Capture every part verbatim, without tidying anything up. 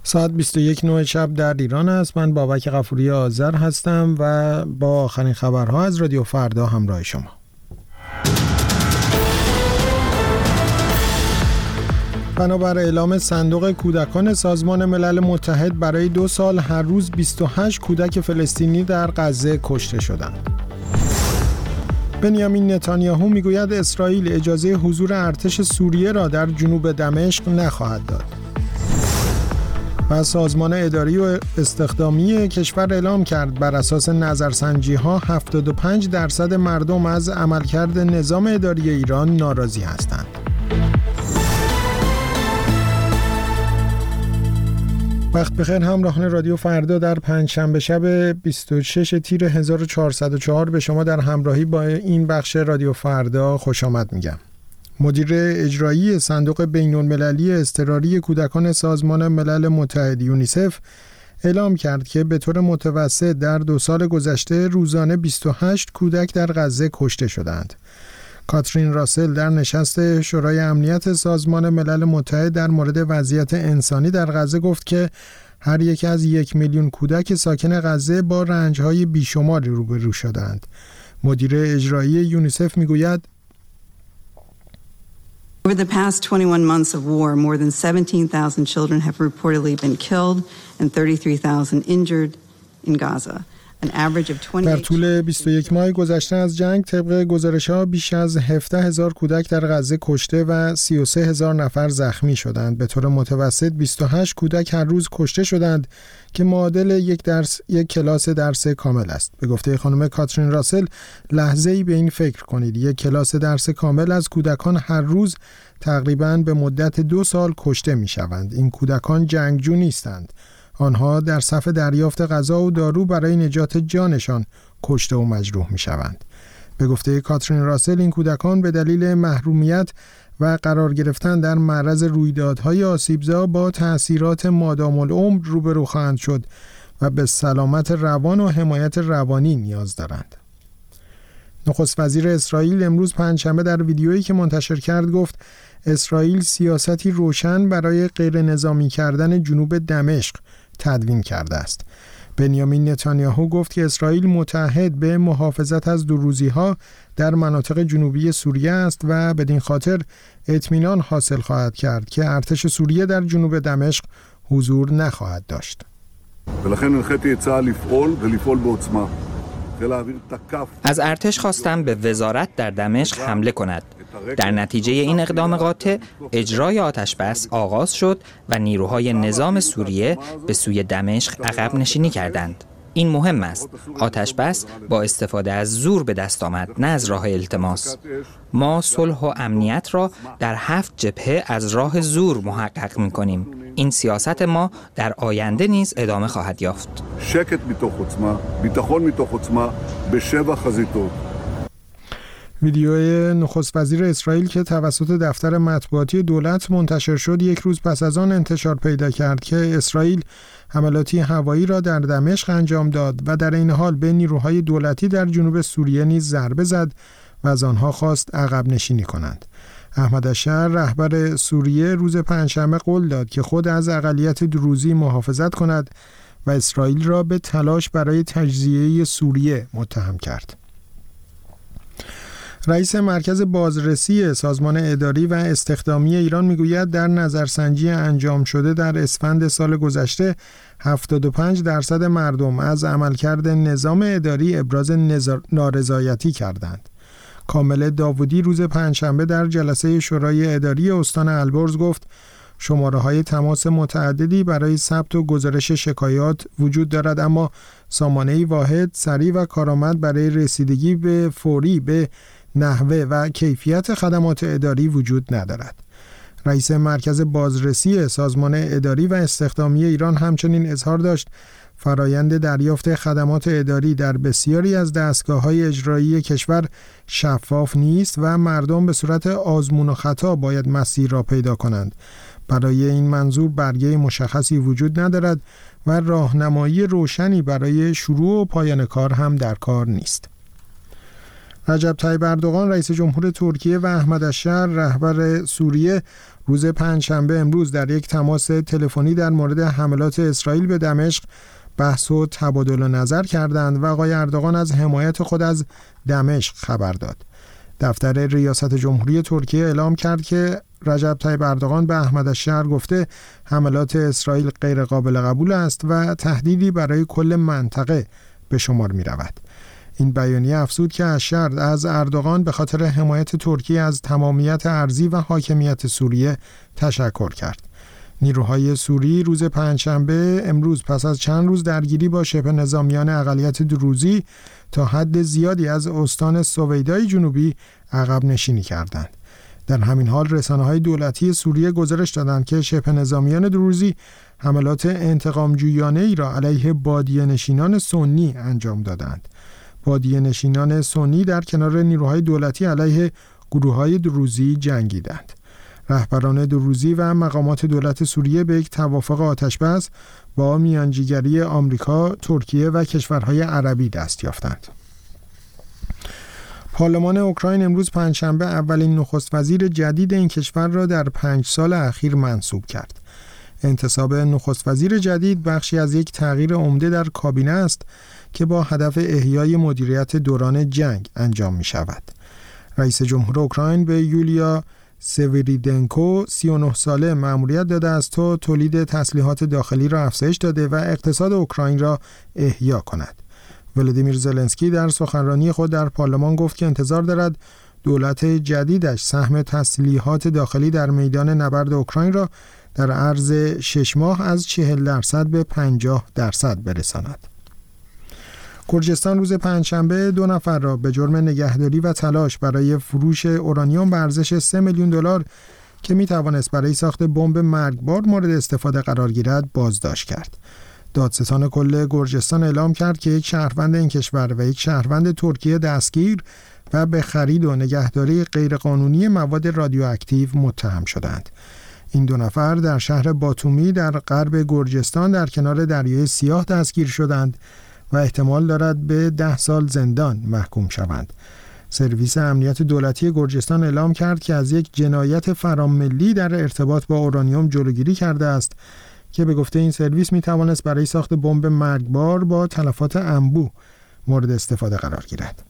ساعت بیست و یک و نه شب در ایران است. من بابک غفوری آذر هستم و با آخرین خبرها از رادیو فردا همراه شما. بنابر اعلام صندوق کودکان سازمان ملل متحد برای دو سال هر روز بیست و هشت کودک فلسطینی در غزه کشته شدند. بنیامین نتانیاهو میگوید اسرائیل اجازه حضور ارتش سوریه را در جنوب دمشق نخواهد داد. و سازمان اداری و استخدامی کشور اعلام کرد بر اساس نظرسنجی‌ها هفتاد و پنج درصد مردم از عملکرد نظام اداری ایران ناراضی هستند. وقت بخیر همراهان رادیو فردا، در پنجشنبه شب بیست و شش تیر هزار و چهارصد و چهار به شما در همراهی با این بخش رادیو فردا خوش آمد میگم. مدیر اجرایی صندوق بین‌المللی اضطراری کودکان سازمان ملل متحد یونیسف اعلام کرد که به طور متوسط در دو سال گذشته روزانه بیست و هشت کودک در غزه کشته شدند. کاترین راسل در نشست شورای امنیت سازمان ملل متحد در مورد وضعیت انسانی در غزه گفت که هر یک از یک میلیون کودک ساکن غزه با رنج‌های بیشماری روبرو شدند. مدیر اجرایی یونیسف میگوید Over the past twenty-one months of war, more than seventeen thousand children have reportedly been killed and thirty-three thousand injured in Gaza. در طول بیست و یک ماه گذشته از جنگ طبق گزارش‌ها بیش از هفده هزار کودک در غزه کشته و سی و سه هزار نفر زخمی شدند. به طور متوسط بیست و هشت کودک هر روز کشته شدند که معادل یک درس یک کلاس درس کامل است. به گفته خانم کاترین راسل، لحظه‌ای به این فکر کنید: یک کلاس درس کامل از کودکان هر روز تقریباً به مدت دو سال کشته می‌شوند. این کودکان جنگجو نیستند. آنها در صف دریافت غذا و دارو برای نجات جانشان کشته و مجروح می شوند. به گفته کاترین راسل، این کودکان به دلیل محرومیت و قرار گرفتن در معرض رویدادهای آسیبزا با تأثیرات مادام العمر روبرو خواهند شد و به سلامت روان و حمایت روانی نیاز دارند. نخست وزیر اسرائیل امروز پنجشنبه در ویدیویی که منتشر کرد گفت اسرائیل سیاستی روشن برای غیر نظامی کردن جنوب دمشق تدوین کرده است. بنیامین نتانیاهو گفت که اسرائیل متعهد به محافظت از دوروزی‌ها در مناطق جنوبی سوریه است و بدین خاطر اطمینان حاصل خواهد کرد که ارتش سوریه در جنوب دمشق حضور نخواهد داشت. ולכן הנחיתי את צה"ל לפעול ולפעול בעוצמה. از ارتش خواستم به وزارت در دمشق حمله کند. در نتیجه این اقدام قاطع اجرای آتش‌بس آغاز شد و نیروهای نظام سوریه به سوی دمشق عقب نشینی کردند. این مهم است. آتش‌بس با استفاده از زور به دست آمد، نه از راه التماس. ما صلح و امنیت را در هفت جبهه از راه زور محقق می‌کنیم. این سیاست ما در آینده نیز ادامه خواهد یافت. שקט מתוך עוצמה, ביטחון מתוך עוצמה, בשבע חזיתות. ویدیوی نخست وزیر اسرائیل که توسط دفتر مطبوعاتی دولت منتشر شد یک روز پس از آن انتشار پیدا کرد که اسرائیل حملاتی هوایی را در دمشق انجام داد و در این حال به نیروهای دولتی در جنوب سوریه نیز ضربه زد و از آنها خواست عقب نشینی کنند. احمد الشهر رهبر سوریه روز پنجشنبه قول داد که خود از اقلیت دروزی محافظت کند و اسرائیل را به تلاش برای تجزیه سوریه متهم کرد. رئیس مرکز بازرسی سازمان اداری و استخدامی ایران میگوید در نظرسنجی انجام شده در اسفند سال گذشته هفتاد و پنج درصد مردم از عملکرد نظام اداری ابراز نارضایتی کردند. کامل داوودی روز پنجشنبه در جلسه شورای اداری استان البرز گفت شماره‌های تماس متعددی برای ثبت و گزارش شکایات وجود دارد، اما سامانه‌ای واحد، سریع و کارآمد برای رسیدگی به فوری به نحوه و کیفیت خدمات اداری وجود ندارد. رئیس مرکز بازرسی سازمان اداری و استخدامی ایران همچنین اظهار داشت فرایند دریافت خدمات اداری در بسیاری از دستگاه‌های اجرایی کشور شفاف نیست و مردم به صورت آزمون و خطا باید مسیر را پیدا کنند. برای این منظور برگه مشخصی وجود ندارد و راهنمایی روشنی برای شروع و پایان کار هم در کار نیست. رجب طیب اردوغان رئیس جمهور ترکیه و احمد الشر رهبر سوریه روز پنجشنبه امروز در یک تماس تلفنی در مورد حملات اسرائیل به دمشق بحث و تبادل نظر کردند و آقای اردوغان از حمایت خود از دمشق خبر داد. دفتر ریاست جمهوری ترکیه اعلام کرد که رجب طیب اردوغان به احمد الشر گفته حملات اسرائیل غیر قابل قبول است و تهدیدی برای کل منطقه به شمار می رود. این بیانیه افزود که الشر از اردوغان به خاطر حمایت ترکیه از تمامیت ارضی و حاکمیت سوریه تشکر کرد. نیروهای سوری روز پنجشنبه امروز پس از چند روز درگیری با شبه نظامیان اقلیت دروزی تا حد زیادی از استان سویدای جنوبی عقب نشینی کردند. در همین حال رسانه‌های دولتی سوریه گزارش دادند که شبه نظامیان دروزی حملات انتقام‌جویانه ای را علیه بادیه نشینان سنی انجام دادند. بادیه نشینان سنی در کنار نیروهای دولتی علیه گروه‌های دروزی جنگیدند. رهبران دروزی و مقامات دولت سوریه به یک توافق آتش‌بس با میانجیگری آمریکا، ترکیه و کشورهای عربی دست یافتند. پارلمان اوکراین امروز پنجشنبه اولین نخست وزیر جدید این کشور را در پنج سال اخیر منصوب کرد. انتصاب نخست وزیر جدید بخشی از یک تغییر عمده در کابینه است که با هدف احیای مدیریت دوران جنگ انجام می شود. رئیس جمهور اوکراین به یولیا سویریدنکو سی و نه ساله مأموریت داده است تا تولید تسلیحات داخلی را افزایش داده و اقتصاد اوکراین را احیا کند. ولادیمیر زلنسکی در سخنرانی خود در پارلمان گفت که انتظار دارد دولت جدیدش سهم تسلیحات داخلی در میدان نبرد اوکراین را در عرض شش ماه از چهل درصد به پنجاه درصد برساند. گرجستان روز پنجشنبه دو نفر را به جرم نگهداری و تلاش برای فروش اورانیوم به ارزش سه میلیون دلار که می توانست برای ساخت بمب مرگبار مورد استفاده قرار گیرد بازداشت کرد. دادستان کل گرجستان اعلام کرد که یک شهروند این کشور و یک شهروند ترکیه دستگیر و به خرید و نگهداری غیرقانونی مواد رادیواکتیو متهم شدند. این دو نفر در شهر باتومی در غرب گرجستان در کنار دریای سیاه دستگیر شدند و احتمال دارد به ده سال زندان محکوم شوند. سرویس امنیت دولتی گرجستان اعلام کرد که از یک جنایت فراملی در ارتباط با اورانیوم جلوگیری کرده است که به گفته این سرویس می توانست برای ساخت بمب مرگبار با تلفات انبوه مورد استفاده قرار گیرد.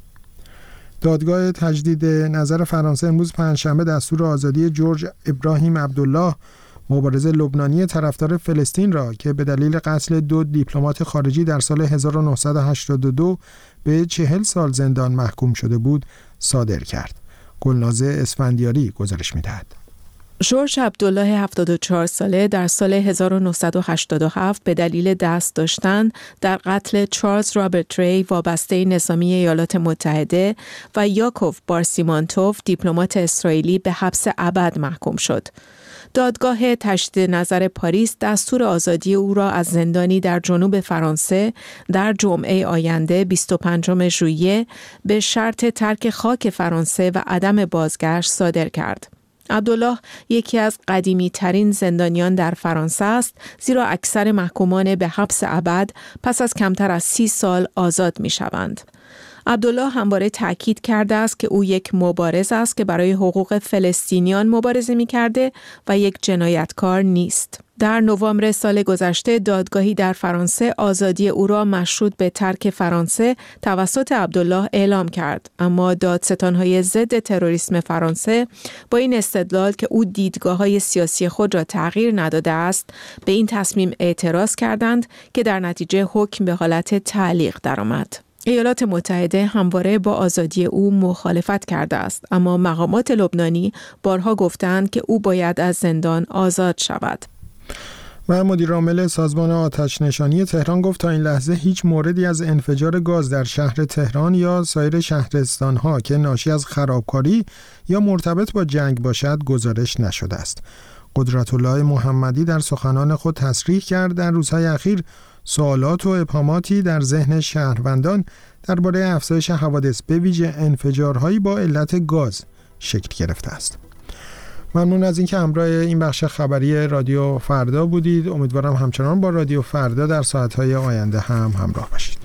دادگاه تجدید نظر فرانسه امروز پنجشنبه دستور آزادی جورج ابراهیم عبدالله مبارز لبنانی طرفدار فلسطین را که به دلیل قتل دو دیپلمات خارجی در سال هزار و نهصد و هشتاد و دو به چهل سال زندان محکوم شده بود صادر کرد. گلنازه اسفندیاری گزارش می‌دهد. جورج عبدالله هفتاد و چهار ساله در سال هزار و نهصد و هشتاد و هفت به دلیل دست داشتن در قتل چارلز رابرت ری وابسته نظامی ایالات متحده و یاکوف بارسیمانتوف دیپلمات اسرائیلی به حبس ابد محکوم شد. دادگاه تجدید نظر پاریس دستور آزادی او را از زندانی در جنوب فرانسه در جمعه آینده بیست و پنجم ژوئیه به شرط ترک خاک فرانسه و عدم بازگشت صادر کرد. عبدالله یکی از قدیمی ترین زندانیان در فرانسه است، زیرا اکثر محکومان به حبس ابد پس از کمتر از سی سال آزاد می شوند. عبدالله همواره تأکید کرده است که او یک مبارز است که برای حقوق فلسطینیان مبارزه می کرده و یک جنایتکار نیست. در نوامبر سال گذشته دادگاهی در فرانسه آزادی او را مشروط به ترک فرانسه توسط عبدالله اعلام کرد، اما دادستان‌های ضد تروریسم فرانسه با این استدلال که او دیدگاه‌های سیاسی خود را تغییر نداده است به این تصمیم اعتراض کردند که در نتیجه حکم به حالت تعلیق درآمد. ایالات متحده همواره با آزادی او مخالفت کرده است، اما مقامات لبنانی بارها گفتند که او باید از زندان آزاد شود. و مدیر عامل سازمان آتش نشانی تهران گفت تا این لحظه هیچ موردی از انفجار گاز در شهر تهران یا سایر شهرستان‌ها که ناشی از خرابکاری یا مرتبط با جنگ باشد گزارش نشده است. قدرت‌الله محمدی در سخنان خود تصریح کرد در روزهای اخیر سوالات و ابهاماتی در ذهن شهروندان درباره افزایش حوادث به ویژه انفجارهایی با علت گاز شکل گرفته است. ممنون از اینکه همراه این بخش خبری رادیو فردا بودید. امیدوارم همچنان با رادیو فردا در ساعت‌های آینده هم همراه باشید.